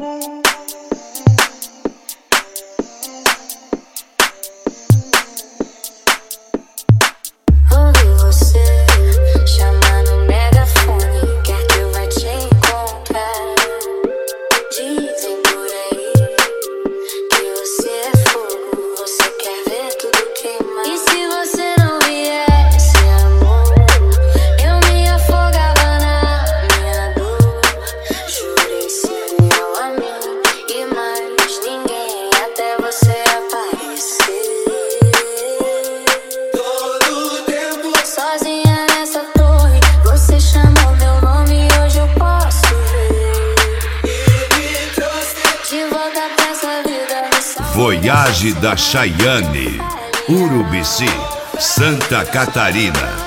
Voyage da Chayane, Urubici, Santa Catarina.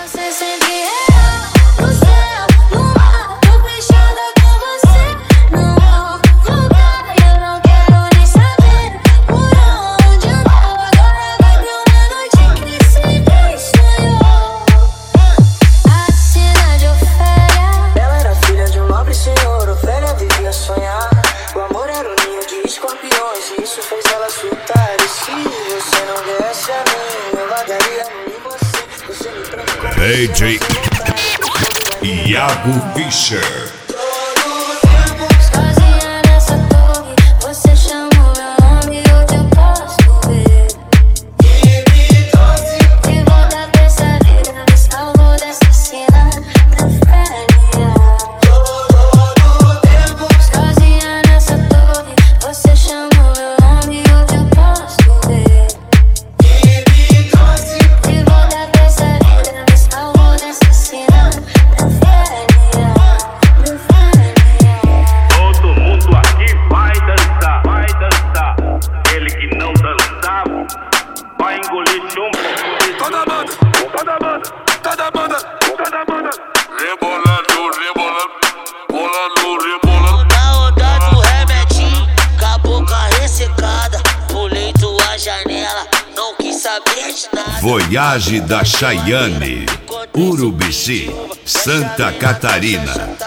Isso fez ela surtar. E se você não desse a mim, eu largaria em você. Você me prende DJ Iago Fischer. Rebolando, rebolando. Na onda do remédio, com a boca ressecada, pulei tua janela, não quis saber de nada. Voyage da Chayane, Urubici, Santa Catarina.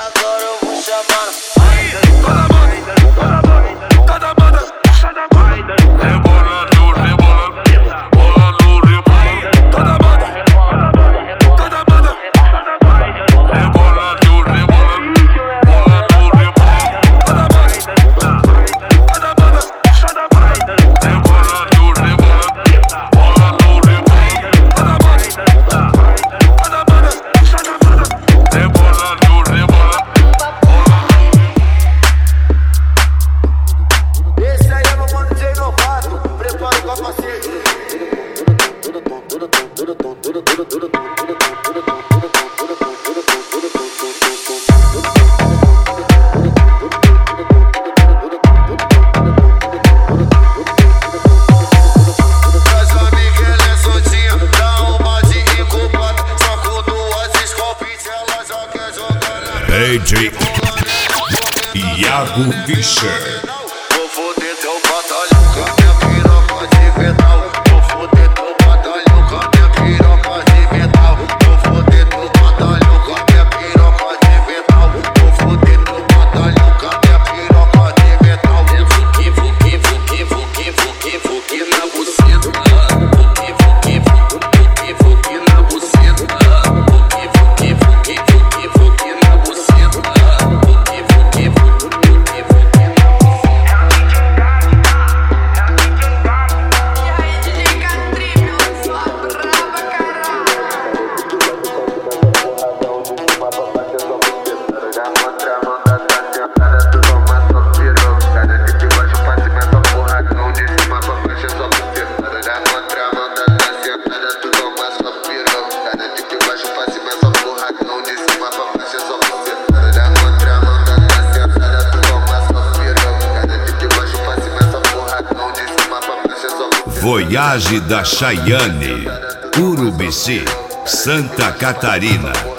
DJ Iago Fischer. Vou foder teu batalhão com a minha piroca de metal. Vou foder teu batalhão com a minha piroca de metal. Vou foder teu batalhão com a minha piroca de metal. Vou foder teu batalhão com a minha piroca de metal. Fuque na buceta. Fuque na buceta. Voyage da Chayane, Urubici, Santa Catarina.